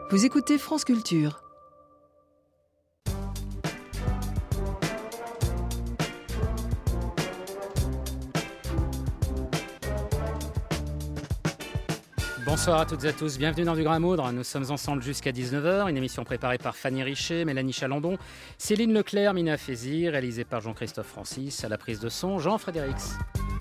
Vous écoutez France Culture. Bonsoir à toutes et à tous, bienvenue dans Du Grain à Moudre. Nous sommes ensemble jusqu'à 19h, une émission préparée par Fanny Richet, Mélanie Chalandon, Céline Leclerc, Mina Fézy, réalisée par Jean-Christophe Francis, à la prise de son, Jean Frédérix.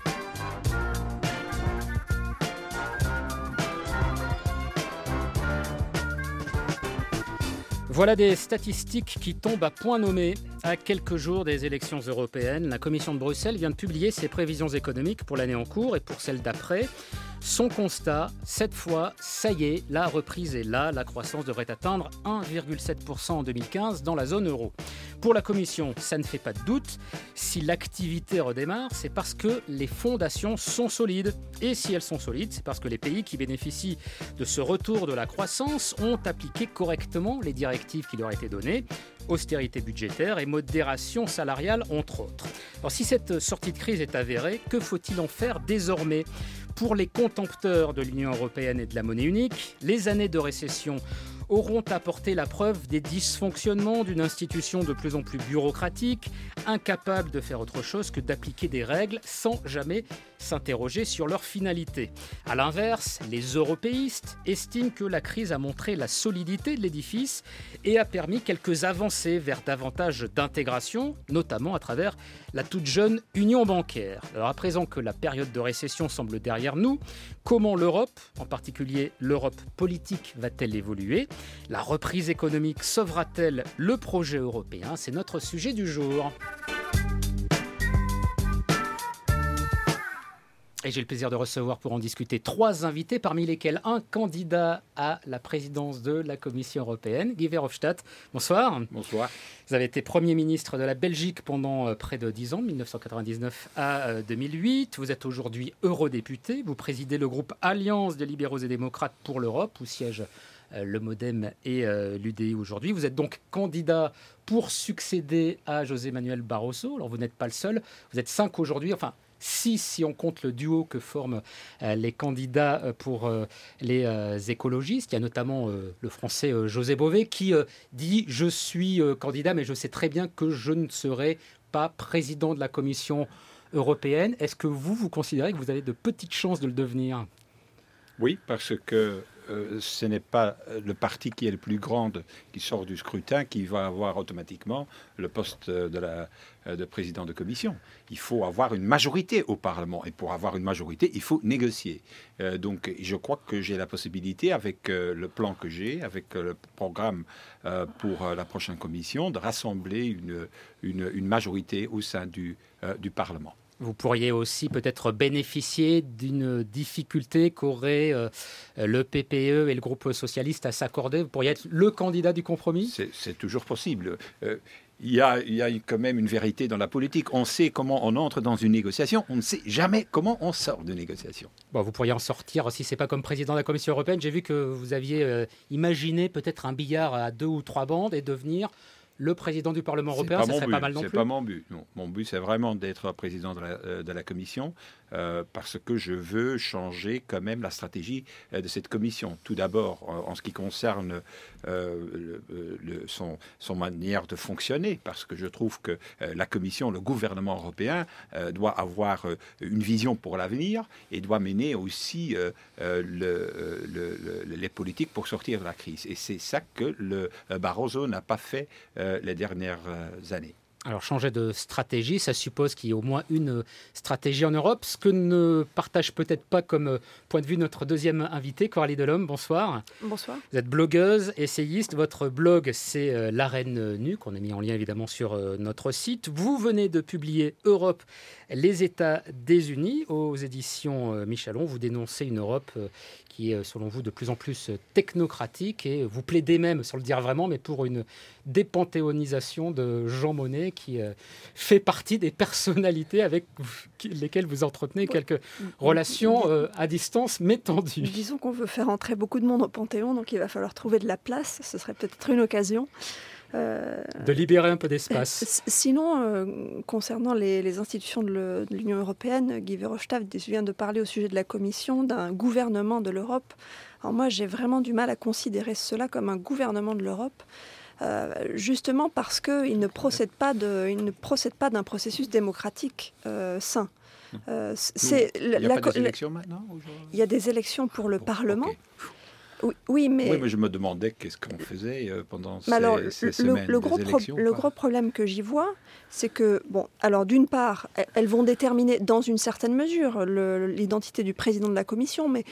Voilà des statistiques qui tombent à point nommé. À quelques jours des élections européennes, la Commission de Bruxelles vient de publier ses prévisions économiques pour l'année en cours et pour celle d'après. Son constat, cette fois, ça y est, la reprise est là. La croissance devrait atteindre 1,7% en 2015 dans la zone euro. Pour la Commission, ça ne fait pas de doute. Si l'activité redémarre, c'est parce que les fondations sont solides. Et si elles sont solides, c'est parce que les pays qui bénéficient de ce retour de la croissance ont appliqué correctement les directives qui leur étaient données. Austérité budgétaire et modération salariale, entre autres. Alors, si cette sortie de crise est avérée, que faut-il en faire désormais ? Pour les contempteurs de l'Union européenne et de la monnaie unique, les années de récession auront apporté la preuve des dysfonctionnements d'une institution de plus en plus bureaucratique, incapable de faire autre chose que d'appliquer des règles sans jamais s'interroger sur leur finalité. A l'inverse, les européistes estiment que la crise a montré la solidité de l'édifice et a permis quelques avancées vers davantage d'intégration, notamment à travers la toute jeune union bancaire. Alors à présent que la période de récession semble derrière nous, comment l'Europe, en particulier l'Europe politique, va-t-elle évoluer ? La reprise économique sauvera-t-elle le projet européen ? C'est notre sujet du jour. Et j'ai le plaisir de recevoir pour en discuter 3 invités, parmi lesquels un candidat à la présidence de la Commission européenne, Guy Verhofstadt. Bonsoir. Bonsoir. Vous avez été Premier ministre de la Belgique pendant près de 10 ans, de 1999 à 2008. Vous êtes aujourd'hui eurodéputé. Vous présidez le groupe Alliance des libéraux et démocrates pour l'Europe, où siègent le MoDem et l'UDI aujourd'hui. Vous êtes donc candidat pour succéder à José Manuel Barroso. Alors vous n'êtes pas le seul. Vous êtes 5 aujourd'hui, enfin 6 si on compte le duo que forment les candidats pour les écologistes. Il y a notamment le français José Bové qui dit « Je suis candidat, mais je sais très bien que je ne serai pas président de la Commission européenne ». Est-ce que vous considérez que vous avez de petites chances de le devenir ? Oui, parce que ce n'est pas le parti qui est le plus grand qui sort du scrutin qui va avoir automatiquement le poste de président de commission. Il faut avoir une majorité au Parlement. Et pour avoir une majorité, il faut négocier. Donc je crois que j'ai la possibilité, avec le plan que j'ai, avec le programme pour la prochaine commission, de rassembler une majorité au sein du Parlement. Vous pourriez aussi peut-être bénéficier d'une difficulté qu'auraient le PPE et le groupe socialiste à s'accorder. Vous pourriez être le candidat du compromis ? C'est toujours possible. Il y a quand même une vérité dans la politique. On sait comment on entre dans une négociation. On ne sait jamais comment on sort de négociation. Bon, vous pourriez en sortir si ce n'est pas comme président de la Commission européenne. J'ai vu que vous aviez imaginé peut-être un billard à 2 ou 3 bandes et devenir le président du Parlement européen. Ça serait pas mal non plus. C'est pas mon but. Non. Mon but, c'est vraiment d'être président de la Commission parce que je veux changer quand même la stratégie de cette Commission. Tout d'abord, en ce qui concerne son manière de fonctionner, parce que je trouve que la Commission, le gouvernement européen, doit avoir une vision pour l'avenir et doit mener aussi les politiques pour sortir de la crise. Et c'est ça que le Barroso n'a pas fait les dernières années. Alors changer de stratégie, ça suppose qu'il y ait au moins une stratégie en Europe, ce que ne partage peut-être pas comme point de vue notre deuxième invité, Coralie Delhomme. Bonsoir. Bonsoir. Vous êtes blogueuse, essayiste. Votre blog, c'est l'Arène Nue, qu'on a mis en lien évidemment sur notre site. Vous venez de publier Europe, les États désunis aux éditions Michelon. Vous dénoncez une Europe qui est, selon vous, de plus en plus technocratique et vous plaidez même, sans le dire vraiment, mais pour une dépanthéonisation de Jean Monnet qui fait partie des personnalités avec lesquelles vous entretenez quelques relations à distance mais tendues. Disons qu'on veut faire entrer beaucoup de monde au Panthéon, donc il va falloir trouver de la place. Ce serait peut-être une occasion. De libérer un peu d'espace. Sinon, concernant les institutions de l'Union européenne, Guy Verhofstadt vient de parler au sujet de la Commission d'un gouvernement de l'Europe. Alors moi, j'ai vraiment du mal à considérer cela comme un gouvernement de l'Europe. Justement parce qu'il ne procède pas d'un processus démocratique sain. Il n'y a pas des élections maintenant aujourd'hui ? Il y a des élections pour le Parlement. Okay. Oui, mais je me demandais qu'est-ce qu'on faisait pendant ces semaines le des élections. Le gros problème que j'y vois, c'est que, alors d'une part, elles vont déterminer dans une certaine mesure l'identité du président de la Commission, mais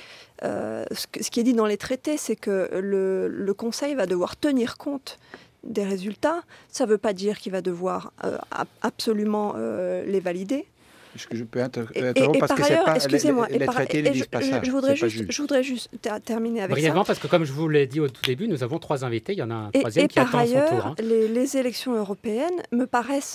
ce qui est dit dans les traités, c'est que le Conseil va devoir tenir compte des résultats. Ça ne veut pas dire qu'il va devoir absolument les valider. Est-ce que je peux interrompre parce que ailleurs, les traités ne disent pas ça. Je voudrais juste terminer avec brièvement, ça. parce que comme je vous l'ai dit au tout début, nous avons 3 invités. Il y en a un troisième qui attend son tour. Hein. Les élections européennes me paraissent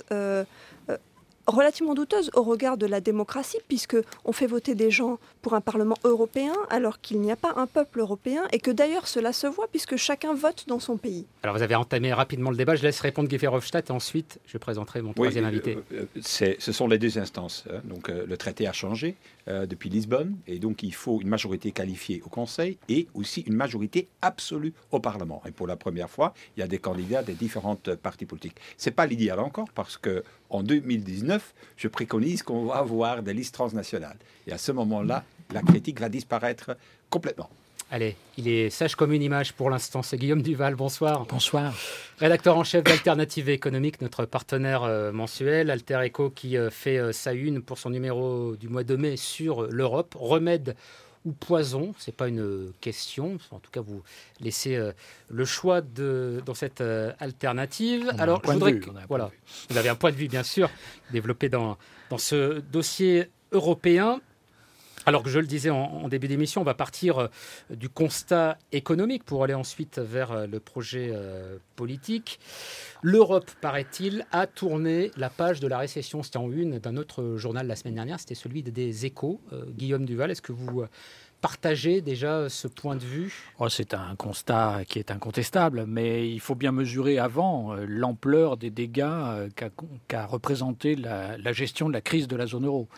relativement douteuses au regard de la démocratie, puisqu'on fait voter des gens pour un Parlement européen alors qu'il n'y a pas un peuple européen, et que d'ailleurs cela se voit puisque chacun vote dans son pays. Alors vous avez entamé rapidement le débat, je laisse répondre Guy Verhofstadt et ensuite je présenterai mon troisième invité. Ce sont les deux instances. Donc le traité a changé depuis Lisbonne, et donc il faut une majorité qualifiée au Conseil et aussi une majorité absolue au Parlement. Et pour la première fois, il y a des candidats des différentes partis politiques. C'est pas l'idéal encore, parce que en 2019, je préconise qu'on va avoir des listes transnationales. Et à ce moment-là, la critique va disparaître complètement. Allez, il est sage comme une image pour l'instant. C'est Guillaume Duval, bonsoir. Bonsoir. Rédacteur en chef d'Alternative économique, notre partenaire mensuel. Alter Eco qui fait sa une pour son numéro du mois de mai sur l'Europe. Remède ou poison, ce n'est pas une question. En tout cas, vous laissez le choix dans cette alternative. Alors, je voudrais voilà, vous avez un point de vue, bien sûr, développé dans ce dossier européen. Alors que je le disais en début d'émission, on va partir du constat économique pour aller ensuite vers le projet politique. L'Europe, paraît-il, a tourné la page de la récession. C'était en une d'un autre journal la semaine dernière, c'était celui des Échos. Guillaume Duval, est-ce que vous partagez déjà ce point de vue ? C'est un constat qui est incontestable, mais il faut bien mesurer avant l'ampleur des dégâts qu'a représenté la gestion de la crise de la zone euro.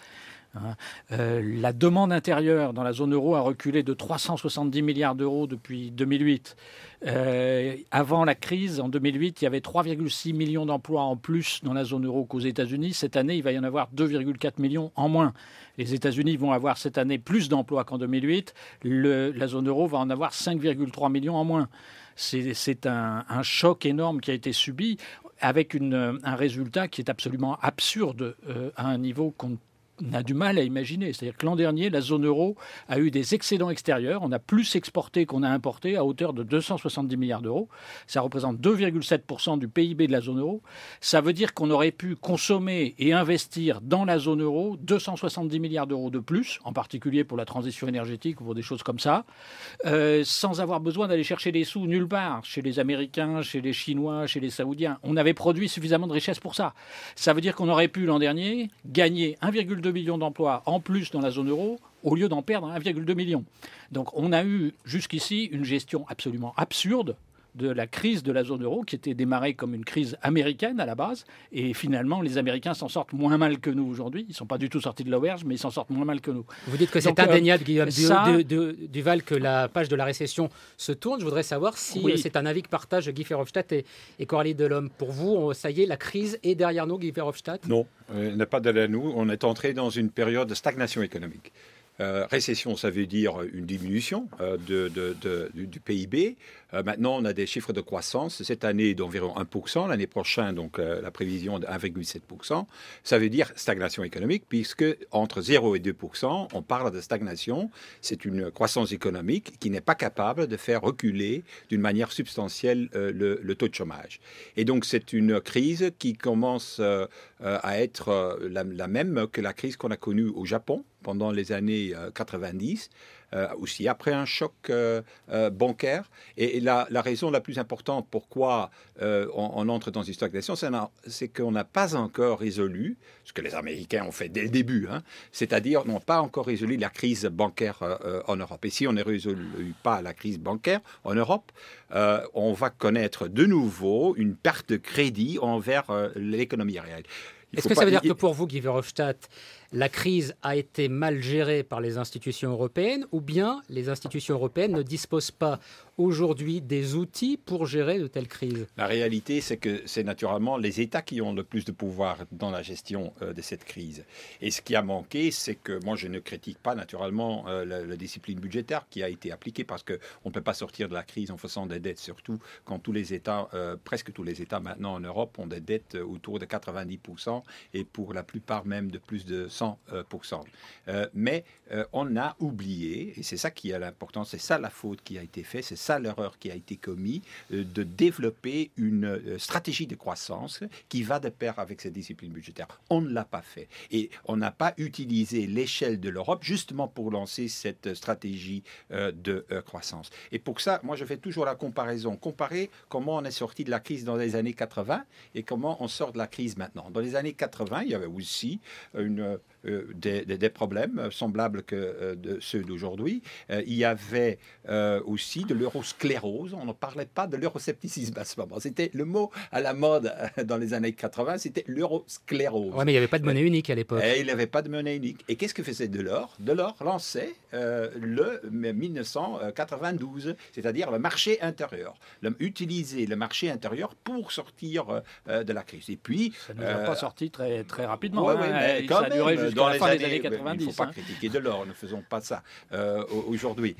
La demande intérieure dans la zone euro a reculé de 370 milliards d'euros depuis 2008. Avant la crise, en 2008, il y avait 3,6 millions d'emplois en plus dans la zone euro qu'aux États-Unis. Cette année, il va y en avoir 2,4 millions en moins. Les États-Unis vont avoir cette année plus d'emplois qu'en 2008. La zone euro va en avoir 5,3 millions en moins. C'est un choc énorme qui a été subi avec un résultat qui est absolument absurde à un niveau qu'on a du mal à imaginer. C'est-à-dire que l'an dernier, la zone euro a eu des excédents extérieurs. On a plus exporté qu'on a importé à hauteur de 270 milliards d'euros. Ça représente 2,7% du PIB de la zone euro. Ça veut dire qu'on aurait pu consommer et investir dans la zone euro 270 milliards d'euros de plus, en particulier pour la transition énergétique ou pour des choses comme ça, sans avoir besoin d'aller chercher des sous nulle part, chez les Américains, chez les Chinois, chez les Saoudiens. On avait produit suffisamment de richesses pour ça. Ça veut dire qu'on aurait pu, l'an dernier, gagner 1,2 millions d'emplois en plus dans la zone euro au lieu d'en perdre 1,2 million. Donc on a eu jusqu'ici une gestion absolument absurde de la crise de la zone euro qui était démarrée comme une crise américaine à la base et finalement les Américains s'en sortent moins mal que nous aujourd'hui. Ils ne sont pas du tout sortis de l'auberge mais ils s'en sortent moins mal que nous. Vous dites que c'est indéniable, Guillaume Duval, que la page de la récession se tourne. Je voudrais savoir si c'est un avis que partagent Guy Verhofstadt et Coralie Delhomme. Pour vous, ça y est, la crise est derrière nous, Guy Verhofstadt ? Non, elle n'est pas derrière nous. On est entré dans une période de stagnation économique. Récession, ça veut dire une diminution du PIB. Maintenant, on a des chiffres de croissance cette année d'environ 1%, l'année prochaine, donc la prévision de 1,7%. Ça veut dire stagnation économique, puisque entre 0 et 2%, on parle de stagnation. C'est une croissance économique qui n'est pas capable de faire reculer d'une manière substantielle le taux de chômage. Et donc, c'est une crise qui commence à être la même que la crise qu'on a connue au Japon pendant les années 90, aussi après un choc bancaire. Et la raison la plus importante pourquoi on entre dans une stagnation, c'est qu'on n'a pas encore résolu ce que les Américains ont fait dès le début, c'est-à-dire n'ont pas encore résolu la crise bancaire en Europe. Et si on ne résout pas la crise bancaire en Europe, on va connaître de nouveau une perte de crédit envers l'économie réelle. Est-ce que ça veut dire que pour vous, Guy Verhofstadt, la crise a été mal gérée par les institutions européennes ou bien les institutions européennes ne disposent pas aujourd'hui des outils pour gérer de telles crises? La réalité, c'est que c'est naturellement les États qui ont le plus de pouvoir dans la gestion de cette crise. Et ce qui a manqué, c'est que moi, je ne critique pas naturellement la discipline budgétaire qui a été appliquée parce qu'on ne peut pas sortir de la crise en faisant des dettes, surtout quand tous les États, presque tous les États maintenant en Europe ont des dettes autour de 90% et pour la plupart même de plus de 100%. Mais on a oublié, et c'est ça qui a l'importance, c'est ça la faute qui a été faite, c'est ça l'erreur qui a été commise, de développer une stratégie de croissance qui va de pair avec cette discipline budgétaire. On ne l'a pas fait. Et on n'a pas utilisé l'échelle de l'Europe justement pour lancer cette stratégie de croissance. Et pour ça, moi, je fais toujours la comparaison. Comparer comment on est sorti de la crise dans les années 80 et comment on sort de la crise maintenant. Dans les années 80, il y avait aussi des problèmes semblables que ceux d'aujourd'hui. Il y avait aussi de l'eurosclérose. On ne parlait pas de l'euroscepticisme à ce moment. C'était le mot à la mode dans les années 80, c'était l'eurosclérose. Oui, mais il n'y avait pas de monnaie unique à l'époque. Et il n'y avait pas de monnaie unique. Et qu'est-ce que faisait Delors? Delors lançait le 1992, c'est-à-dire le marché intérieur. Utiliser le marché intérieur pour sortir de la crise. Et puis... Ça ne nous a pas sorti très, très rapidement. Mais ça a duré jusqu'à la fin des années 90. Il ne faut pas critiquer Delors, ne faisons pas ça aujourd'hui.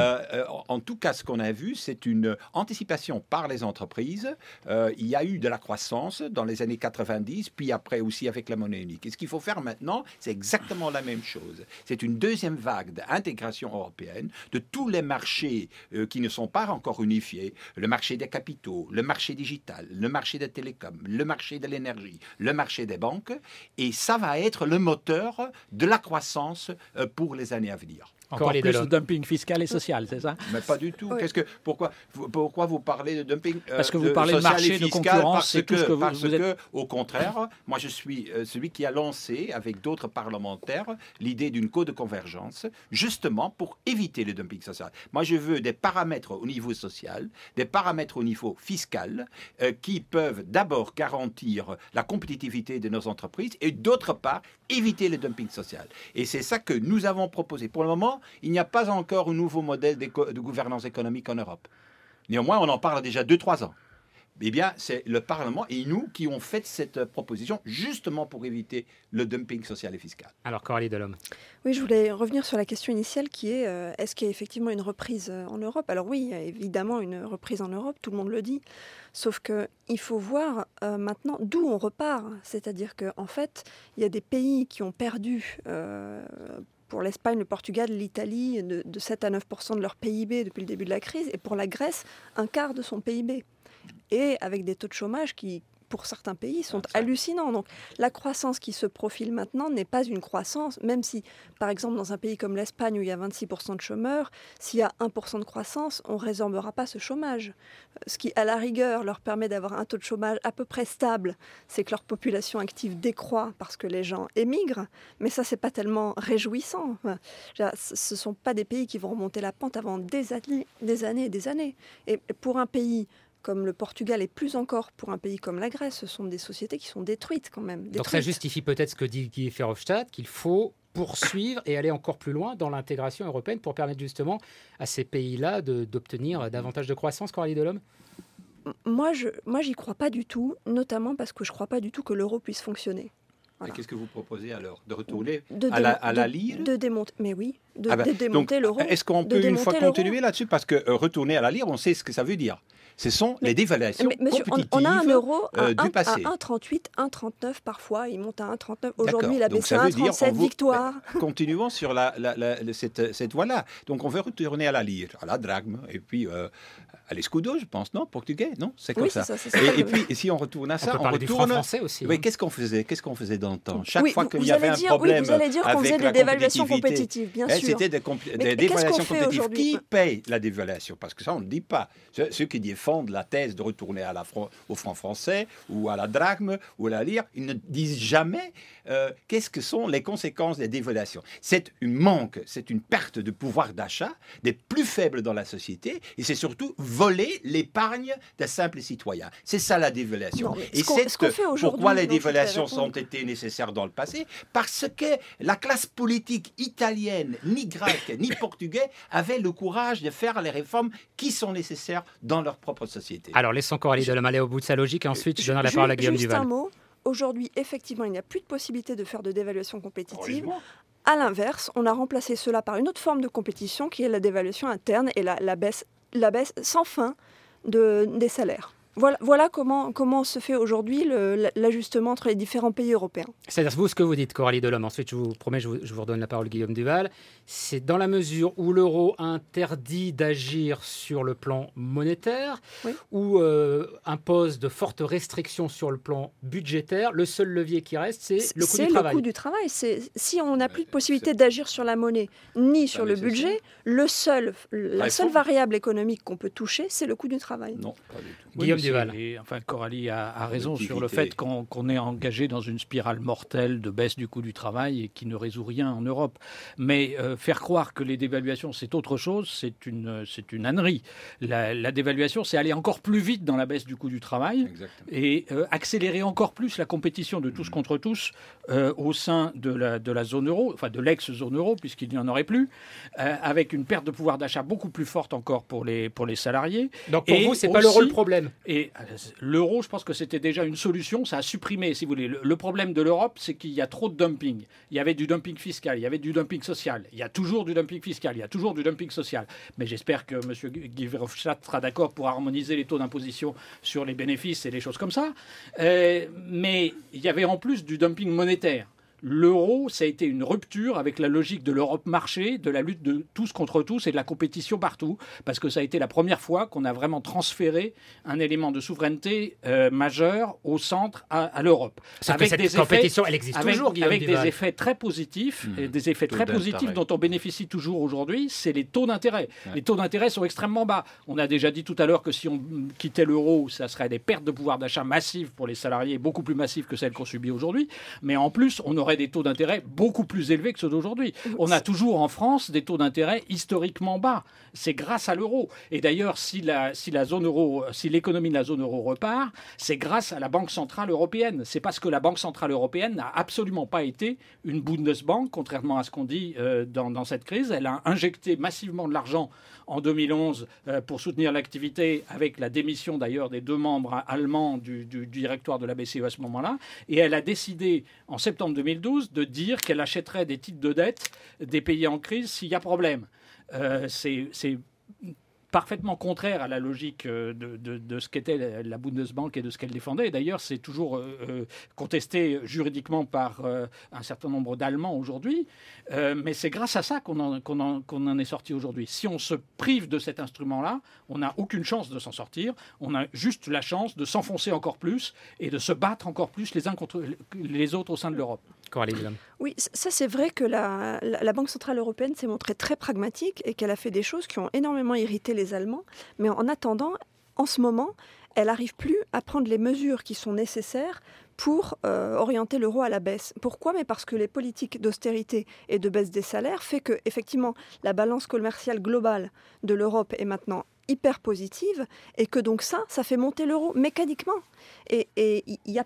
En tout cas, ce qu'on a vu, c'est une anticipation par les entreprises. Il y a eu de la croissance dans les années 90, puis après aussi avec la monnaie unique. Et ce qu'il faut faire maintenant, c'est exactement la même chose. C'est une deuxième vague d'intégration européenne de tous les marchés qui ne sont pas encore unifiés. Le marché des capitaux, le marché digital, le marché des télécoms, le marché de l'énergie, le marché des banques. Et ça va être le moteur de la croissance pour les années à venir. Encore plus de dumping fiscal et social, c'est ça? Mais pas du tout. Oui. Pourquoi vous parlez de dumping Parce que vous parlez de marché, de concurrence, c'est tout ce que vous êtes... Au contraire, moi je suis celui qui a lancé, avec d'autres parlementaires, l'idée d'une code de convergence, justement pour éviter le dumping social. Moi je veux des paramètres au niveau social, des paramètres au niveau fiscal, qui peuvent d'abord garantir la compétitivité de nos entreprises et d'autre part, éviter le dumping social. Et c'est ça que nous avons proposé. Pour le moment, il n'y a pas encore un nouveau modèle de gouvernance économique en Europe. Néanmoins, on en parle déjà 2-3 ans. Eh bien, c'est le Parlement et nous qui ont fait cette proposition justement pour éviter le dumping social et fiscal. Alors, Coralie Delhomme. Oui, je voulais revenir sur la question initiale qui est est-ce qu'il y a effectivement une reprise en Europe? Alors oui, il y a évidemment une reprise en Europe, tout le monde le dit. Sauf qu'il faut voir maintenant d'où on repart. C'est-à-dire qu'en fait, il y a des pays qui ont perdu... pour l'Espagne, le Portugal, l'Italie, de 7 à 9% de leur PIB depuis le début de la crise, et pour la Grèce, un quart de son PIB. Et avec des taux de chômage qui, pour certains pays, sont hallucinants. Donc la croissance qui se profile maintenant n'est pas une croissance, même si, par exemple, dans un pays comme l'Espagne, où il y a 26% de chômeurs, s'il y a 1% de croissance, on ne résorbera pas ce chômage. Ce qui, à la rigueur, leur permet d'avoir un taux de chômage à peu près stable, c'est que leur population active décroît parce que les gens émigrent, mais ça, c'est pas tellement réjouissant. Ce ne sont pas des pays qui vont remonter la pente avant des années et des années. Et pour un pays comme le Portugal et plus encore pour un pays comme la Grèce, ce sont des sociétés qui sont détruites quand même. Donc ça justifie peut-être ce que dit Guy Verhofstadt, qu'il faut poursuivre et aller encore plus loin dans l'intégration européenne pour permettre justement à ces pays-là d'obtenir davantage de croissance, Coralie Delhomme? Moi, j'y crois pas du tout, notamment parce que je crois pas du tout que l'euro puisse fonctionner. Voilà. Et qu'est-ce que vous proposez alors? De retourner à la lire? De démonter, mais oui, de démonter l'euro. Est-ce qu'on peut une fois continuer là-dessus? Parce que retourner à la lire, on sait ce que ça veut dire. Ce sont les dévaluations monsieur, compétitives on a un euro du passé. À 1,38, 1,39 parfois, il monte à 1,39. Aujourd'hui, il a baissé à ça veut dire 1,37, victoire. Continuons sur cette voie-là. Donc on veut retourner à la lire, à la drachme, et puis à l'escudo, je pense, non, portugais, non, c'est comme ça. Et puis, et si on retourne à ça, on peut parler du franc français aussi. Oui, qu'est-ce qu'on faisait dans le temps? Chaque fois qu'il y avait un problème, vous allez dire qu'on faisait des dévaluations compétitives, bien sûr. C'était des dévaluations compétitives. Qui paye la dévaluation? Parce que ça, on ne dit pas. Ceux qui défendent la thèse de retourner au franc français ou à la drachme ou à la lire, ils ne disent jamais qu'est-ce que sont les conséquences des dévaluations. C'est une perte de pouvoir d'achat des plus faibles dans la société, et c'est surtout voler l'épargne des simples citoyens. C'est ça la dévaluation. Et pourquoi les dévaluations ont été nécessaires dans le passé? Parce que la classe politique italienne, ni grecque, ni portugaise, avait le courage de faire les réformes qui sont nécessaires dans leur propre société. Alors, laissons Coralie Delhomme aller au bout de sa logique, et ensuite, je donne la parole à Guillaume Duval. Juste un mot. Aujourd'hui, effectivement, il n'y a plus de possibilité de faire de dévaluation compétitive. À l'inverse, on a remplacé cela par une autre forme de compétition qui est la dévaluation interne et la baisse sans fin des salaires. Voilà comment se fait aujourd'hui l'ajustement entre les différents pays européens. C'est-à-dire, vous, ce que vous dites, Coralie Delhomme, ensuite je vous promets, je vous redonne la parole, Guillaume Duval, c'est dans la mesure où l'euro interdit d'agir sur le plan monétaire, ou impose de fortes restrictions sur le plan budgétaire, le seul levier qui reste, c'est le coût du travail. C'est le coût du travail. Si on n'a plus de possibilité d'agir sur la monnaie, ni sur le budget, la seule variable économique qu'on peut toucher, c'est le coût du travail. Non, pas du tout. Guillaume Duval. Coralie a raison sur le fait qu'on est engagé dans une spirale mortelle de baisse du coût du travail et qui ne résout rien en Europe. Mais faire croire que les dévaluations, c'est autre chose, c'est une ânerie. La dévaluation, c'est aller encore plus vite dans la baisse du coût du travail. Exactement. Et accélérer encore plus la compétition de tous contre tous au sein de la zone euro, enfin de l'ex-zone euro, puisqu'il n'y en aurait plus, avec une perte de pouvoir d'achat beaucoup plus forte encore pour les salariés. Donc pour vous, c'est pas l'euro le problème? Et l'euro, je pense que c'était déjà une solution. Ça a supprimé, si vous voulez. Le problème de l'Europe, c'est qu'il y a trop de dumping. Il y avait du dumping fiscal, il y avait du dumping social. Il y a toujours du dumping fiscal, il y a toujours du dumping social. Mais j'espère que M. Guy Verhofstadt sera d'accord pour harmoniser les taux d'imposition sur les bénéfices et les choses comme ça. Mais il y avait en plus du dumping monétaire. L'euro, ça a été une rupture avec la logique de l'Europe marché, de la lutte de tous contre tous et de la compétition partout, parce que ça a été la première fois qu'on a vraiment transféré un élément de souveraineté majeur au centre à l'Europe. Avec cette compétition, elle existe toujours, Guillaume avec Duval. des effets très positifs, des effets très positifs dont on bénéficie toujours aujourd'hui, c'est les taux d'intérêt. Ouais. Les taux d'intérêt sont extrêmement bas. On a déjà dit tout à l'heure que si on quittait l'euro, ça serait des pertes de pouvoir d'achat massives pour les salariés, beaucoup plus massives que celles qu'on subit aujourd'hui. Mais en plus, on aurait des taux d'intérêt beaucoup plus élevés que ceux d'aujourd'hui. On a toujours en France des taux d'intérêt historiquement bas. C'est grâce à l'euro. Et d'ailleurs, si l'économie de la zone euro repart, c'est grâce à la Banque centrale européenne. C'est parce que la Banque centrale européenne n'a absolument pas été une Bundesbank, contrairement à ce qu'on dit dans cette crise. Elle a injecté massivement de l'argent en 2011 pour soutenir l'activité, avec la démission d'ailleurs des 2 membres allemands du directoire de la BCE à ce moment-là. Et elle a décidé en septembre 2012 de dire qu'elle achèterait des titres de dette des pays en crise s'il y a problème. C'est parfaitement contraire à la logique de ce qu'était la Bundesbank et de ce qu'elle défendait. Et d'ailleurs, c'est toujours contesté juridiquement par un certain nombre d'Allemands aujourd'hui. Mais c'est grâce à ça qu'on en est sorti aujourd'hui. Si on se prive de cet instrument-là, on n'a aucune chance de s'en sortir. On a juste la chance de s'enfoncer encore plus et de se battre encore plus les uns contre les autres au sein de l'Europe. Oui, ça c'est vrai que la Banque centrale européenne s'est montrée très pragmatique et qu'elle a fait des choses qui ont énormément irrité les Allemands. Mais en attendant, en ce moment, elle n'arrive plus à prendre les mesures qui sont nécessaires pour orienter l'euro à la baisse. Pourquoi ? Mais parce que les politiques d'austérité et de baisse des salaires fait que, effectivement, la balance commerciale globale de l'Europe est maintenant hyper positive et que donc ça fait monter l'euro mécaniquement. Et il n'y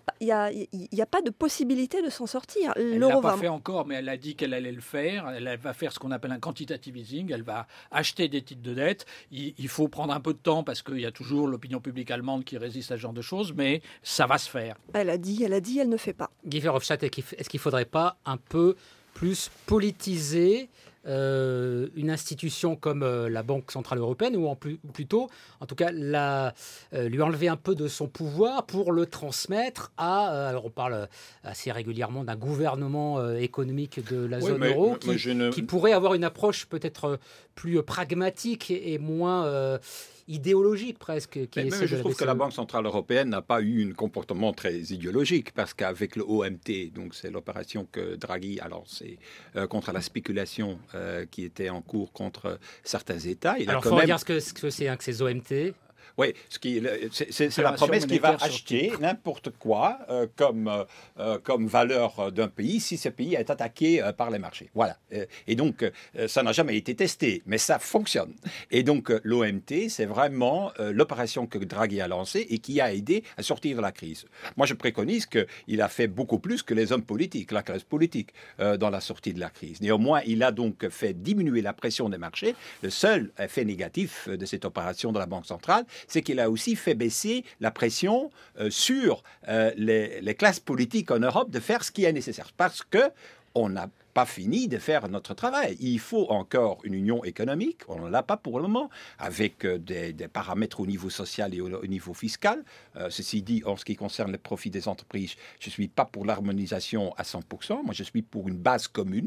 a pas de possibilité de s'en sortir. Elle ne l'a pas fait encore, mais elle a dit qu'elle allait le faire. Elle va faire ce qu'on appelle un quantitative easing. Elle va acheter des titres de dette. Il faut prendre un peu de temps parce qu'il y a toujours l'opinion publique allemande qui résiste à ce genre de choses, mais ça va se faire. Elle a dit, elle ne fait pas. Guy Verhofstadt, est-ce qu'il ne faudrait pas un peu plus politiser une institution comme la Banque Centrale Européenne, ou plutôt, en tout cas, lui enlever un peu de son pouvoir pour le transmettre à... alors on parle assez régulièrement d'un gouvernement économique de la zone euro qui pourrait avoir une approche peut-être plus pragmatique et moins... idéologique presque. Mais je trouve que la Banque Centrale Européenne n'a pas eu un comportement très idéologique, parce qu'avec le OMT, donc c'est l'opération que Draghi a lancée contre la spéculation qui était en cours contre certains États. Alors il faut dire ce que c'est que ces OMT. Oui, c'est la promesse qu'il va acheter n'importe quoi comme valeur d'un pays si ce pays est attaqué par les marchés. Voilà. Et donc, ça n'a jamais été testé, mais ça fonctionne. Et donc, l'OMT, c'est vraiment l'opération que Draghi a lancée et qui a aidé à sortir de la crise. Moi, je préconise qu'il a fait beaucoup plus que les hommes politiques, la classe politique, dans la sortie de la crise. Néanmoins, il a donc fait diminuer la pression des marchés. Le seul effet négatif de cette opération de la Banque centrale, c'est qu'il a aussi fait baisser la pression sur les classes politiques en Europe de faire ce qui est nécessaire. Parce qu'on n'a pas fini de faire notre travail. Il faut encore une union économique, on ne l'a pas pour le moment, avec des paramètres au niveau social et au niveau fiscal. Ceci dit, en ce qui concerne les profits des entreprises, je ne suis pas pour l'harmonisation à 100%. Moi, je suis pour une base commune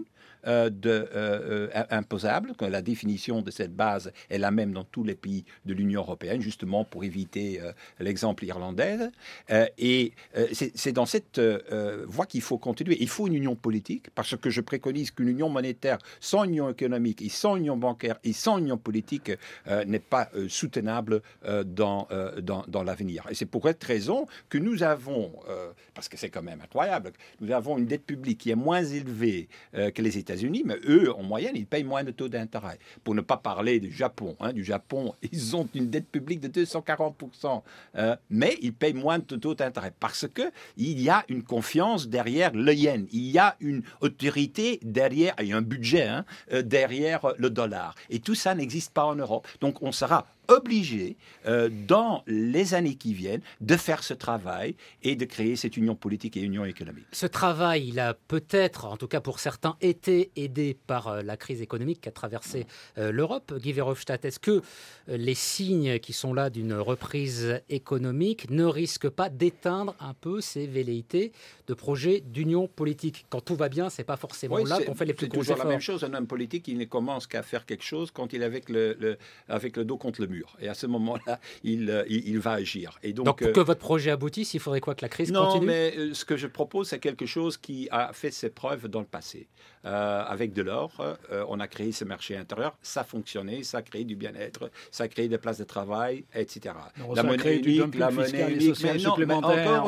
imposable. La définition de cette base est la même dans tous les pays de l'Union européenne, justement pour éviter l'exemple irlandais. Et c'est dans cette voie qu'il faut continuer. Il faut une union politique, parce que je préconise qu'une union monétaire sans union économique et sans union bancaire et sans union politique n'est pas soutenable dans l'avenir. Et c'est pour cette raison que nous avons, parce que c'est quand même incroyable, nous avons une dette publique qui est moins élevée que les États-Unis, mais eux, en moyenne, ils payent moins de taux d'intérêt. Pour ne pas parler du Japon. Du Japon, ils ont une dette publique de 240%, mais ils payent moins de taux d'intérêt parce qu'il y a une confiance derrière le yen. Il y a une autorité derrière, il y a un budget derrière le dollar. Et tout ça n'existe pas en Europe. Donc on sera obligé, dans les années qui viennent, de faire ce travail et de créer cette union politique et union économique. Ce travail, il a peut-être, en tout cas pour certains, été aidé par la crise économique qui a traversé l'Europe. Guy Verhofstadt, est-ce que les signes qui sont là d'une reprise économique ne risquent pas d'éteindre un peu ces velléités de projets d'union politique? Quand tout va bien, c'est pas forcément là qu'on fait les plus gros efforts. C'est toujours la même chose. Un homme politique, il ne commence qu'à faire quelque chose quand il est avec le dos contre le mur. Et à ce moment-là, il va agir. Et donc pour que votre projet aboutisse, il faudrait quoi, que la crise continue? Non, mais ce que je propose, c'est quelque chose qui a fait ses preuves dans le passé. Avec Delors, on a créé ce marché intérieur. Ça fonctionnait, ça a créé du bien-être, ça a créé des places de travail, etc. Non, la monnaie unique, la monnaie unique, supplémentaire.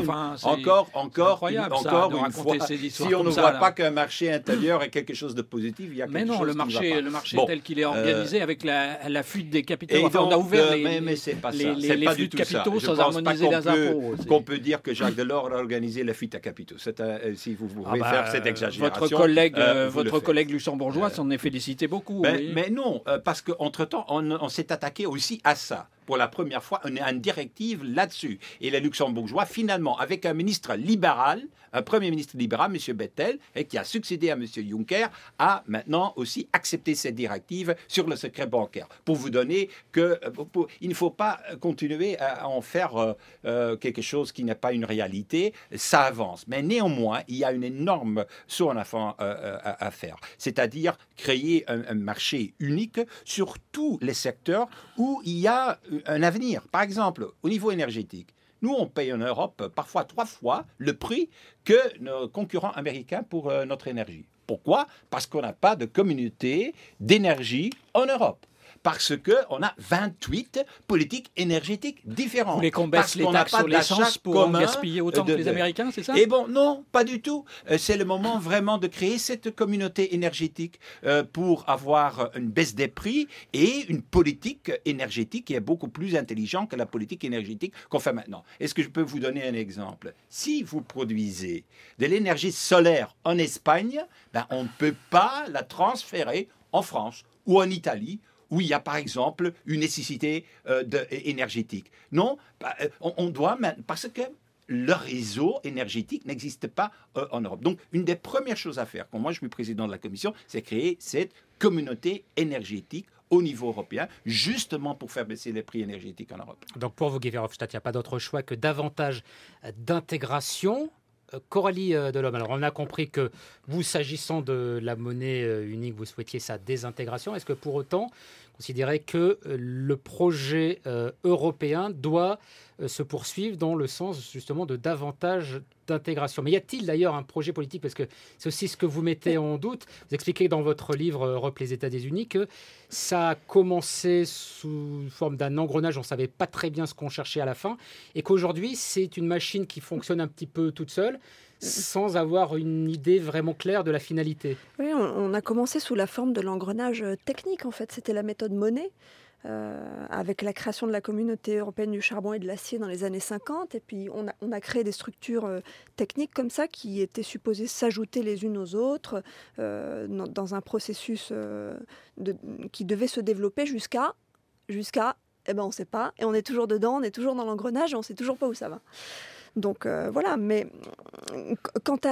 Encore une fois, si on ne voit pas qu'un marché intérieur est quelque chose de positif, il y a quelque chose qui ne va pas. Mais non, le marché tel qu'il est organisé, avec la fuite des capitaux, on a ouvert mais c'est pas ça. C'est pas du tout ça. Sans harmoniser les impôts. Qu'on peut dire que Jacques Delors a organisé la fuite à capitaux. Si vous voulez faire cette exagération. Votre collègue luxembourgeois s'en est félicité beaucoup. Mais non, parce qu'entre-temps, on s'est attaqué aussi à ça. Pour la première fois, on a une directive là-dessus. Et les Luxembourgeois, finalement, avec un ministre libéral, un premier ministre libéral, M. Bettel, et qui a succédé à M. Juncker, a maintenant aussi accepté cette directive sur le secret bancaire. Pour vous donner il ne faut pas continuer à en faire quelque chose qui n'est pas une réalité. Ça avance. Mais néanmoins, il y a une énorme saut en avant à faire. C'est-à-dire créer un marché unique sur tous les secteurs où il y a un avenir. Par exemple, au niveau énergétique, nous, on paye en Europe parfois 3 fois le prix que nos concurrents américains pour notre énergie. Pourquoi? Parce qu'on n'a pas de communauté d'énergie en Europe. Parce qu'on a 28 politiques énergétiques différentes. Vous voulez qu'on baisse les taxes sur l'essence pour gaspiller autant que les Américains, c'est ça? Eh bon, non, pas du tout. C'est le moment vraiment de créer cette communauté énergétique pour avoir une baisse des prix et une politique énergétique qui est beaucoup plus intelligente que la politique énergétique qu'on fait maintenant. Est-ce que je peux vous donner un exemple? Si vous produisez de l'énergie solaire en Espagne, on ne peut pas la transférer en France ou en Italie, où il y a par exemple une nécessité énergétique. Non, on doit, parce que le réseau énergétique n'existe pas en Europe. Donc, une des premières choses à faire, quand moi je suis président de la Commission, c'est créer cette communauté énergétique au niveau européen, justement pour faire baisser les prix énergétiques en Europe. Donc pour vous, Guy Verhofstadt, il n'y a pas d'autre choix que davantage d'intégration. Coralie Delhomme, alors on a compris que vous, s'agissant de la monnaie unique, vous souhaitiez sa désintégration. Est-ce que pour autant, considérez que le projet européen doit se poursuivre dans le sens justement de davantage d'intégration? Mais y a-t-il d'ailleurs un projet politique? Parce que c'est aussi ce que vous mettez en doute. Vous expliquez dans votre livre Europe, les États-Unis que ça a commencé sous forme d'un engrenage, on ne savait pas très bien ce qu'on cherchait à la fin, et qu'aujourd'hui c'est une machine qui fonctionne un petit peu toute seule, sans avoir une idée vraiment claire de la finalité. Oui, on a commencé sous la forme de l'engrenage technique, en fait. C'était la méthode Monnet, avec la création de la communauté européenne du charbon et de l'acier dans les années 50. Et puis, on a créé des structures techniques comme ça qui étaient supposées s'ajouter les unes aux autres dans un processus qui devait se développer jusqu'à eh ben, on ne sait pas. Et on est toujours dedans, on est toujours dans l'engrenage et on ne sait toujours pas où ça va. Donc voilà, mais quant à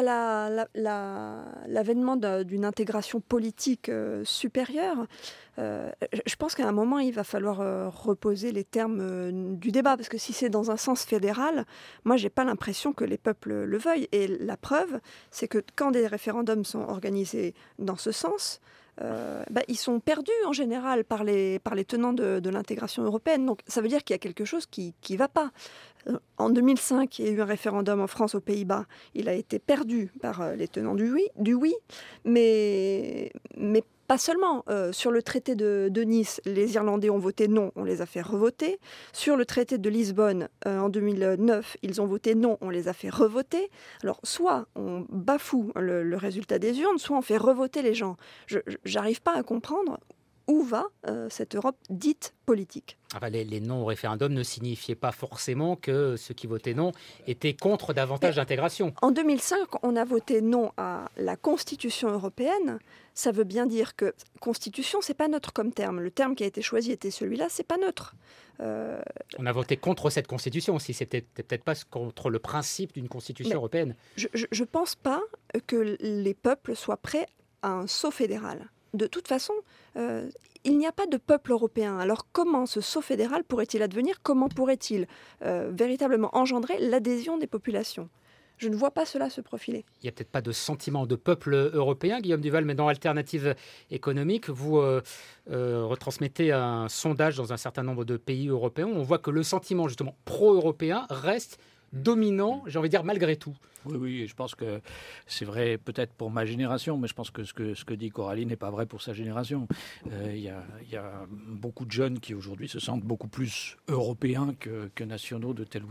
l'avènement d'une intégration politique supérieure, je pense qu'à un moment, il va falloir reposer les termes du débat, parce que si c'est dans un sens fédéral, moi, je n'ai pas l'impression que les peuples le veuillent. Et la preuve, c'est que quand des référendums sont organisés dans ce sens, ils sont perdus en général par les tenants de l'intégration européenne. Donc ça veut dire qu'il y a quelque chose qui ne va pas. En 2005, il y a eu un référendum en France, aux Pays-Bas. Il a été perdu par les tenants du oui, mais pas seulement. Sur le traité de Nice, les Irlandais ont voté non, on les a fait revoter. Sur le traité de Lisbonne, en 2009, ils ont voté non, on les a fait revoter. Alors, soit on bafoue le résultat des urnes, soit on fait revoter les gens. J'arrive pas à comprendre où va cette Europe dite politique. Enfin, les non au référendum ne signifiaient pas forcément que ceux qui votaient non étaient contre davantage d'intégration. En 2005, on a voté non à la Constitution européenne. Ça veut bien dire que Constitution, c'est pas neutre comme terme. Le terme qui a été choisi était celui-là, c'est pas neutre. On a voté contre cette Constitution aussi. C'est peut-être pas contre le principe d'une Constitution européenne. Je pense pas que les peuples soient prêts à un saut fédéral. De toute façon, il n'y a pas de peuple européen. Alors comment ce saut fédéral pourrait-il advenir? Comment pourrait-il véritablement engendrer l'adhésion des populations? Je ne vois pas cela se profiler. Il n'y a peut-être pas de sentiment de peuple européen, Guillaume Duval, mais dans Alternative économique, vous retransmettez un sondage dans un certain nombre de pays européens. On voit que le sentiment justement pro-européen reste dominant, j'ai envie de dire, malgré tout. Oui, et je pense que c'est vrai peut-être pour ma génération, mais je pense que ce que dit Coralie n'est pas vrai pour sa génération. Il y a beaucoup de jeunes qui aujourd'hui se sentent beaucoup plus européens que nationaux de tel ou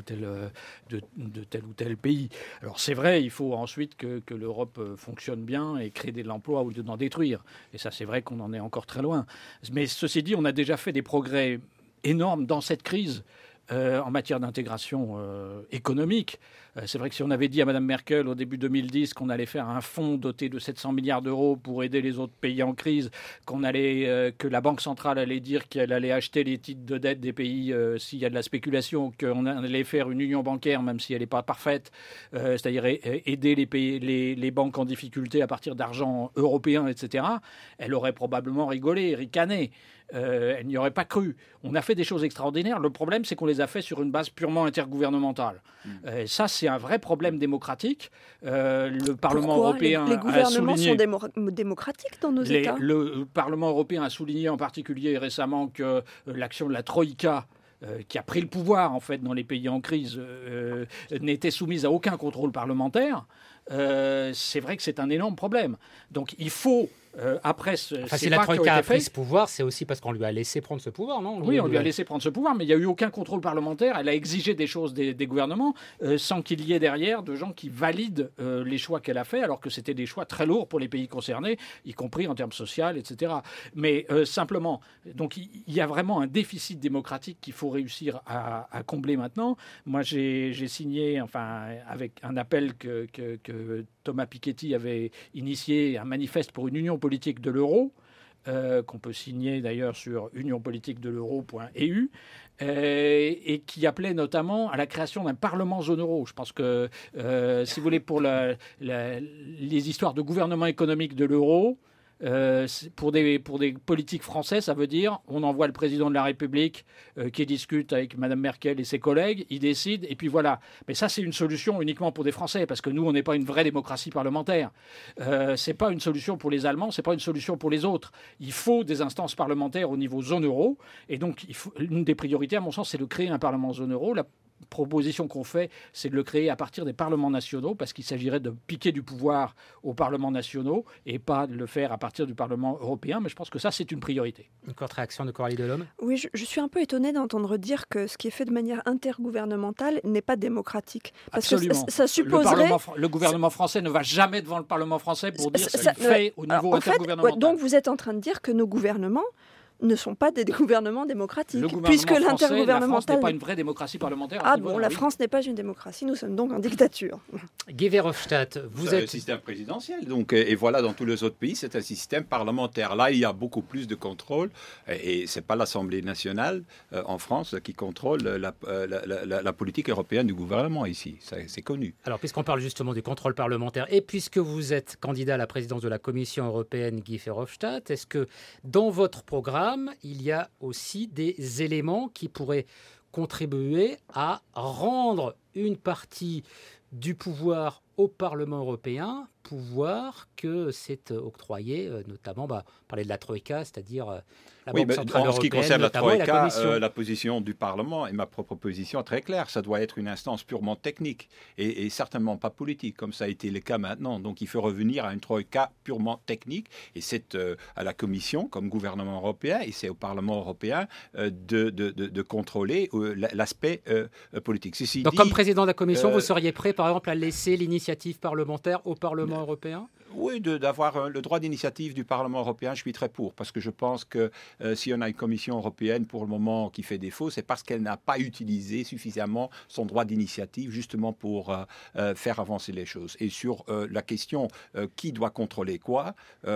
tel pays. Alors c'est vrai, il faut ensuite que l'Europe fonctionne bien et crée de l'emploi au lieu d'en détruire. Et ça, c'est vrai qu'on en est encore très loin. Mais ceci dit, on a déjà fait des progrès énormes dans cette crise. En matière d'intégration économique. C'est vrai que si on avait dit à Mme Merkel au début 2010 qu'on allait faire un fonds doté de 700 milliards d'euros pour aider les autres pays en crise, que la Banque centrale allait dire qu'elle allait acheter les titres de dette des pays s'il y a de la spéculation, qu'on allait faire une union bancaire même si elle n'est pas parfaite, c'est-à-dire aider les banques en difficulté à partir d'argent européen, etc., elle aurait probablement rigolé, ricané. Elle n'y aurait pas cru. On a fait des choses extraordinaires. Le problème, c'est qu'on les a fait sur une base purement intergouvernementale. Ça, c'est un vrai problème démocratique. Le Parlement européen les gouvernements sont démocratiques dans nos États. Le Parlement européen a souligné en particulier récemment que l'action de la Troïka, qui a pris le pouvoir en fait dans les pays en crise, n'était soumise à aucun contrôle parlementaire. C'est vrai que c'est un énorme problème. Donc il faut après si la Troïka a pris ce pouvoir, c'est aussi parce qu'on lui a laissé prendre ce pouvoir, non? Oui, on lui a laissé prendre ce pouvoir, mais il n'y a eu aucun contrôle parlementaire. Elle a exigé des choses des gouvernements sans qu'il y ait derrière de gens qui valident les choix qu'elle a faits, alors que c'était des choix très lourds pour les pays concernés, y compris en termes sociaux, etc. Mais simplement, donc il y a vraiment un déficit démocratique qu'il faut réussir à combler maintenant. Moi, j'ai signé, avec un appel que Thomas Piketty avait initié, un manifeste pour une union politique de l'euro. qu'on peut signer d'ailleurs sur unionpolitiquedel'euro.eu, et qui appelait notamment à la création d'un Parlement zone euro. Je pense que, si vous voulez, pour les histoires de gouvernement économique de l'euro, pour des politiques français, ça veut dire on envoie le président de la République qui discute avec Mme Merkel et ses collègues, il décide, et puis voilà. Mais ça, c'est une solution uniquement pour des Français, parce que nous, on n'est pas une vraie démocratie parlementaire. C'est pas une solution pour les Allemands, c'est pas une solution pour les autres. Il faut des instances parlementaires au niveau zone euro, et donc une des priorités, à mon sens, c'est de créer un Parlement zone euro. La proposition qu'on fait, c'est de le créer à partir des parlements nationaux, parce qu'il s'agirait de piquer du pouvoir aux parlements nationaux et pas de le faire à partir du Parlement européen. Mais je pense que ça, c'est une priorité. Une courte réaction de Coralie Delhomme. Oui, je suis un peu étonnée d'entendre dire que ce qui est fait de manière intergouvernementale n'est pas démocratique. Parce Absolument. Que ça supposerait... Le gouvernement français ne va jamais devant le Parlement français pour dire ce qu'il fait au niveau intergouvernemental. Donc vous êtes en train de dire que nos gouvernements ne sont pas des gouvernements démocratiques. Le gouvernement puisque français, l'intergouvernemental... la France n'est pas une vraie démocratie parlementaire. Ah bon, la France n'est pas une démocratie, nous sommes donc en dictature. Guy Verhofstadt, vous êtes... un système présidentiel, donc, et voilà, dans tous les autres pays, c'est un système parlementaire. Là, il y a beaucoup plus de contrôle, et c'est pas l'Assemblée nationale en France qui contrôle la politique européenne du gouvernement ici. C'est connu. Alors, puisqu'on parle justement du contrôle parlementaire, et puisque vous êtes candidat à la présidence de la Commission européenne, Guy Verhofstadt, est-ce que dans votre programme, il y a aussi des éléments qui pourraient contribuer à rendre une partie du pouvoir au Parlement européen, pouvoir que s'est octroyé, notamment, parler de la Troïka, c'est-à-dire la Banque centrale européenne, en ce qui concerne la Troïka, la position du Parlement et ma propre position est très claire. Ça doit être une instance purement technique et certainement pas politique, comme ça a été le cas maintenant. Donc il faut revenir à une Troïka purement technique, et c'est à la Commission, comme gouvernement européen, et c'est au Parlement européen de contrôler l'aspect politique. Donc comme président de la Commission, vous seriez prêt, par exemple, à laisser l'initiative parlementaire au Parlement européen ? Oui, d'avoir le droit d'initiative du Parlement européen, je suis très pour, parce que je pense que si on a une Commission européenne pour le moment qui fait défaut, c'est parce qu'elle n'a pas utilisé suffisamment son droit d'initiative justement pour faire avancer les choses. Et sur la question qui doit contrôler quoi,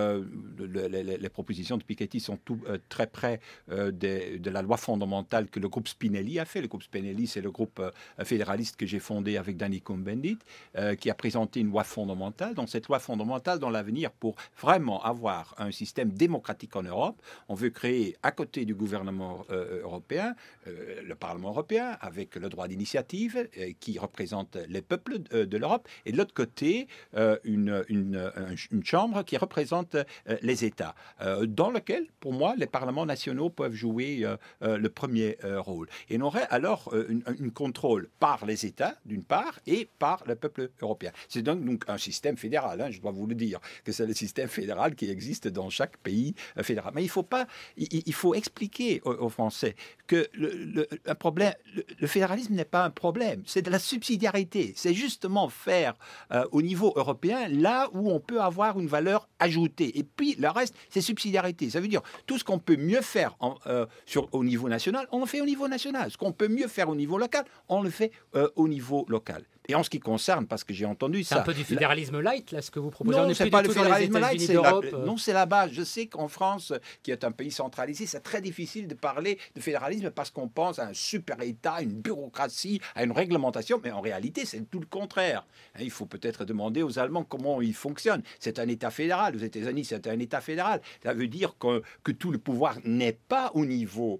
les propositions de Piketty sont très près de la loi fondamentale que le groupe Spinelli a fait. Le groupe Spinelli, c'est le groupe fédéraliste que j'ai fondé avec Danny Cohn-Bendit, qui a présenté une loi fondamentale. Dans cette loi fondamentale, dans l'avenir, pour vraiment avoir un système démocratique en Europe, on veut créer à côté du gouvernement européen, le Parlement européen, avec le droit d'initiative qui représente les peuples de l'Europe, et de l'autre côté, une chambre qui représente les États, dans lequel, pour moi, les parlements nationaux peuvent jouer le premier rôle. Et on aurait alors un contrôle par les États, d'une part, et par le peuple européen. C'est donc un système fédéral, je dois vous le dire, que c'est le système fédéral qui existe dans chaque pays fédéral. Mais il faut expliquer aux Français que un problème, le fédéralisme n'est pas un problème, c'est de la subsidiarité. C'est justement faire au niveau européen là où on peut avoir une valeur ajoutée. Et puis le reste, c'est subsidiarité. Ça veut dire tout ce qu'on peut mieux faire au niveau national, on le fait au niveau national. Ce qu'on peut mieux faire au niveau local, on le fait au niveau local. Et en ce qui concerne, parce que j'ai entendu ça... C'est un peu du fédéralisme light, là, ce que vous proposez. Non, c'est pas le fédéralisme light, c'est non, c'est la base. Je sais qu'en France, qui est un pays centralisé, c'est très difficile de parler de fédéralisme parce qu'on pense à un super-État, à une bureaucratie, à une réglementation, mais en réalité, c'est tout le contraire. Il faut peut-être demander aux Allemands comment ils fonctionnent. C'est un État fédéral. Aux États-Unis, c'est un État fédéral. Ça veut dire que tout le pouvoir n'est pas au niveau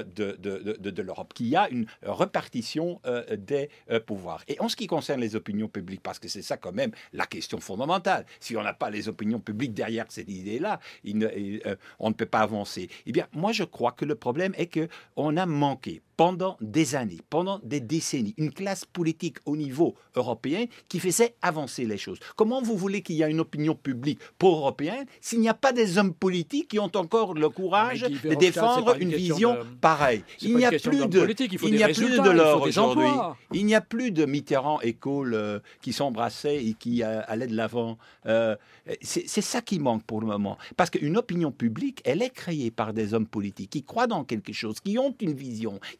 de l'Europe, qu'il y a une répartition des pouvoirs. Et en ce qui concerne les opinions publiques, parce que c'est ça quand même la question fondamentale. Si on n'a pas les opinions publiques derrière cette idée-là, on ne peut pas avancer. Eh bien, moi, je crois que le problème est qu'on a manqué pendant des années, pendant des décennies, une classe politique au niveau européen qui faisait avancer les choses. Comment vous voulez qu'il y ait une opinion publique pro-européenne s'il n'y a pas des hommes politiques qui ont encore le courage de défendre une vision pareille? Il n'y a plus de l'or aujourd'hui. Il n'y a plus de Mitterrand et Kohl qui s'embrassaient et qui allaient de l'avant. C'est ça qui manque pour le moment. Parce qu'une opinion publique, elle est créée par des hommes politiques qui croient dans quelque chose, qui ont une vision, qui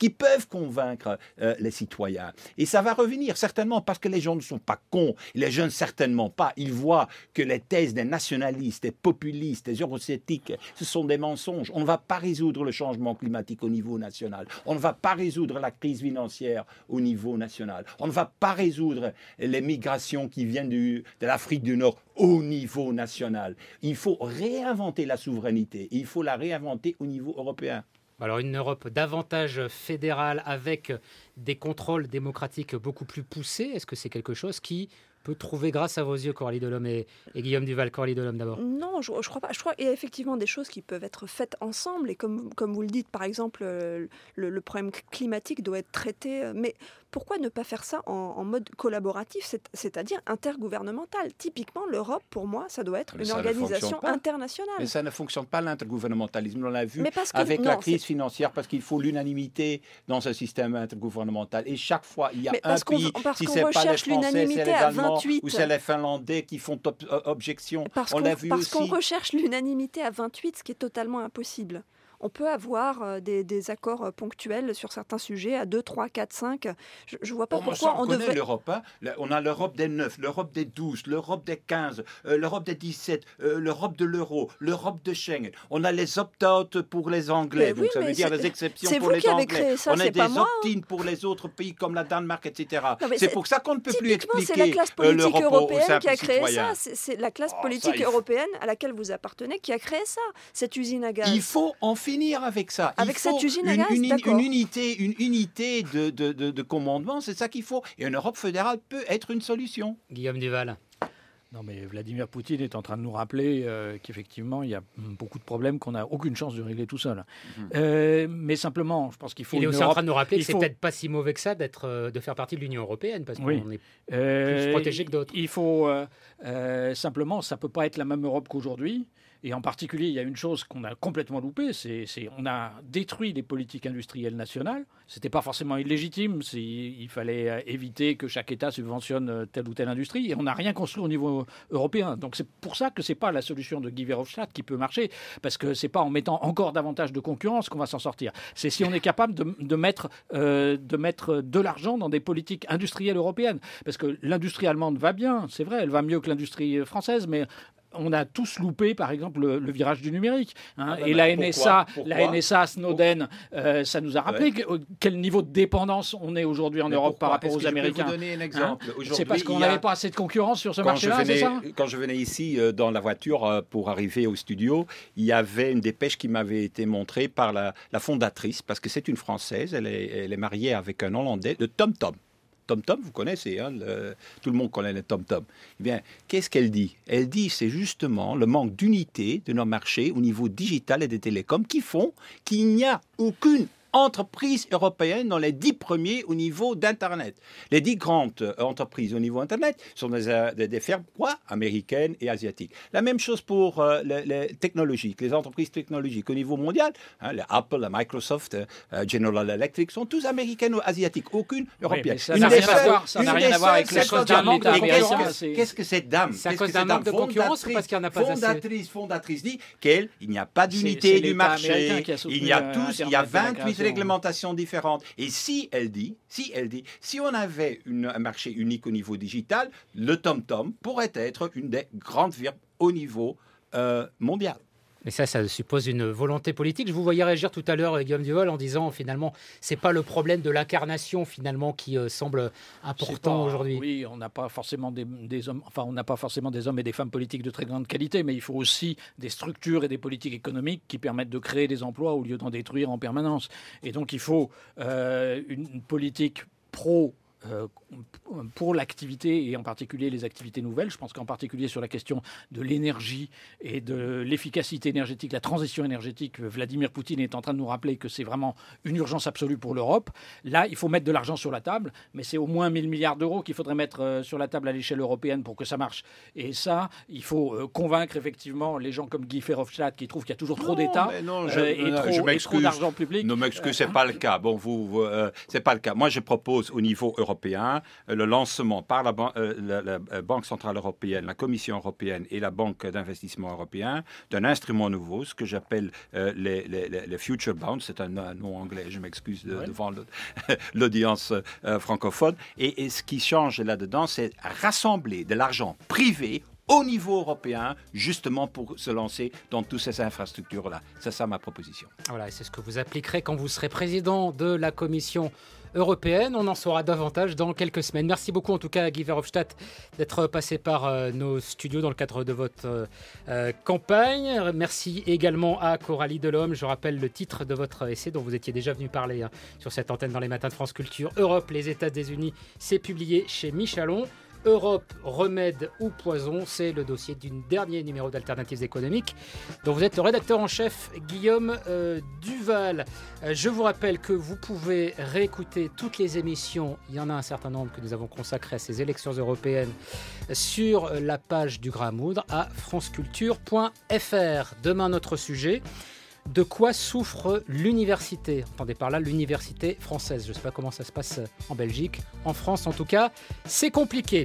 qui peuvent convaincre les citoyens. Et ça va revenir, certainement, parce que les gens ne sont pas cons. Les jeunes, certainement pas. Ils voient que les thèses des nationalistes, des populistes, des eurosceptiques, ce sont des mensonges. On ne va pas résoudre le changement climatique au niveau national. On ne va pas résoudre la crise financière au niveau national. On ne va pas résoudre les migrations qui viennent de l'Afrique du Nord au niveau national. Il faut réinventer la souveraineté. Il faut la réinventer au niveau européen. Alors une Europe davantage fédérale avec des contrôles démocratiques beaucoup plus poussés, est-ce que c'est quelque chose qui peut trouver grâce à vos yeux, Coralie Delhomme et Guillaume Duval? Coralie Delhomme d'abord. Non, je crois pas. Je crois qu'il y a effectivement des choses qui peuvent être faites ensemble. Et comme vous le dites, par exemple, le problème climatique doit être traité. Mais pourquoi ne pas faire ça en mode collaboratif, c'est-à-dire intergouvernemental? Typiquement, l'Europe, pour moi, ça doit être une organisation internationale. Mais ça ne fonctionne pas, l'intergouvernementalisme. On l'a vu avec la crise financière, parce qu'il faut l'unanimité dans ce système intergouvernemental. Et chaque fois, il y a un pays, si ce n'est pas les Français, c'est les Allemands ou c'est les Finlandais qui font objection. Parce qu'on recherche l'unanimité à 28, ce qui est totalement impossible. On peut avoir des accords ponctuels sur certains sujets à 2, 3, 4, 5. Je ne vois pas pourquoi on devrait... l'Europe. Hein. On a l'Europe des 9, l'Europe des 12, l'Europe des 15, l'Europe des 17, l'Europe de l'euro, l'Europe de Schengen. On a les opt-out pour les Anglais, donc ça veut dire les exceptions pour les Anglais. Ça, on a des opt-in pour les autres pays comme la Danemark, etc. C'est pour ça qu'on ne peut plus expliquer c'est la classe politique européenne qui a créé citoyen. ça. C'est la classe politique européenne à laquelle vous appartenez qui a créé ça, cette usine à gaz. Il faut en finir avec ça. Avec cette usine à gaz, une unité de commandement, c'est ça qu'il faut. Et une Europe fédérale peut être une solution. Guillaume Duval. Non, mais Vladimir Poutine est en train de nous rappeler qu'effectivement, il y a beaucoup de problèmes qu'on n'a aucune chance de régler tout seul. Mais simplement, je pense qu'il faut... Il est aussi en train de nous rappeler que c'est peut-être pas si mauvais que ça de faire partie de l'Union européenne, parce qu'on est plus protégé que d'autres. Il faut simplement, ça ne peut pas être la même Europe qu'aujourd'hui. Et en particulier, il y a une chose qu'on a complètement loupée, c'est on a détruit les politiques industrielles nationales. C'était pas forcément illégitime, il fallait éviter que chaque État subventionne telle ou telle industrie, et on n'a rien construit au niveau européen. Donc c'est pour ça que c'est pas la solution de Guy Verhofstadt qui peut marcher, parce que c'est pas en mettant encore davantage de concurrence qu'on va s'en sortir. C'est si on est capable de mettre de l'argent dans des politiques industrielles européennes, parce que l'industrie allemande va bien, c'est vrai, elle va mieux que l'industrie française, mais on a tous loupé, par exemple, le virage du numérique. Et la NSA, Snowden, ça nous a rappelé quel niveau de dépendance on est aujourd'hui en Europe par rapport aux Américains. Je vais vous donner un exemple. C'est parce qu'on n'avait pas assez de concurrence sur ce marché-là, c'est ça ? Quand je venais ici dans la voiture pour arriver au studio, il y avait une dépêche qui m'avait été montrée par la fondatrice, parce que c'est une Française, elle est mariée avec un Hollandais, de TomTom. TomTom, vous connaissez, tout le monde connaît les TomTom. Eh bien, qu'est-ce qu'elle dit ? Elle dit c'est justement le manque d'unité de nos marchés au niveau digital et des télécoms qui font qu'il n'y a aucune entreprises européennes dans les 10 premiers au niveau d'Internet. Les 10 grandes entreprises au niveau Internet sont des firmes américaines et asiatiques. La même chose pour les technologiques, les entreprises technologiques au niveau mondial. Les Apple, la Microsoft, General Electric sont tous américaines ou asiatiques, aucune européenne. Oui, ça n'a rien à voir avec les choses d'un État américain. Qu'est-ce que cette dame? C'est à cause d'un manque de concurrence ou parce qu'il n'y en a pas assez? Fondatrice dit qu'il n'y a pas d'unité du marché. Il y a 28 réglementations différentes. Et si on avait un marché unique au niveau digital, le TomTom pourrait être une des grandes firmes au niveau mondial. Mais ça suppose une volonté politique. Je vous voyais réagir tout à l'heure, Guillaume Duval, en disant finalement, c'est pas le problème de l'incarnation finalement qui semble important aujourd'hui. Oui, on n'a pas forcément des hommes, enfin on n'a pas forcément des hommes et des femmes politiques de très grande qualité, mais il faut aussi des structures et des politiques économiques qui permettent de créer des emplois au lieu d'en détruire en permanence. Et donc il faut une politique pour l'activité et en particulier les activités nouvelles. Je pense qu'en particulier sur la question de l'énergie et de l'efficacité énergétique, la transition énergétique, Vladimir Poutine est en train de nous rappeler que c'est vraiment une urgence absolue pour l'Europe. Là, il faut mettre de l'argent sur la table, mais c'est au moins 1 000 milliards d'euros qu'il faudrait mettre sur la table à l'échelle européenne pour que ça marche. Et ça, il faut convaincre effectivement les gens comme Guy Verhofstadt qui trouvent qu'il y a toujours trop d'États et trop d'argent public. Non, m'excuse, c'est pas le cas. Bon, c'est pas le cas. Moi, je propose au niveau européen européen, le lancement par la Banque centrale européenne, la Commission européenne et la Banque d'investissement européen d'un instrument nouveau, ce que j'appelle les Future Bonds. C'est un nom anglais, je m'excuse devant l'audience francophone. Et ce qui change là-dedans, c'est rassembler de l'argent privé au niveau européen, justement pour se lancer dans toutes ces infrastructures-là. C'est ça ma proposition. Voilà, et c'est ce que vous appliquerez quand vous serez président de la Commission européenne. On en saura davantage dans quelques semaines. Merci beaucoup en tout cas à Guy Verhofstadt d'être passé par nos studios dans le cadre de votre campagne. Merci également à Coralie Delhomme. Je rappelle le titre de votre essai dont vous étiez déjà venu parler sur cette antenne dans les matins de France Culture. Europe, les États-Unis, c'est publié chez Michalon. Europe, remède ou poison, c'est le dossier du dernier numéro d'Alternatives économiques dont vous êtes le rédacteur en chef, Guillaume Duval. Je vous rappelle que vous pouvez réécouter toutes les émissions, il y en a un certain nombre que nous avons consacrées à ces élections européennes, sur la page du Grain à moudre à franceculture.fr. Demain, notre sujet: de quoi souffre l'université? Entendez par là l'université française. Je ne sais pas comment ça se passe en Belgique. En France, en tout cas, c'est compliqué.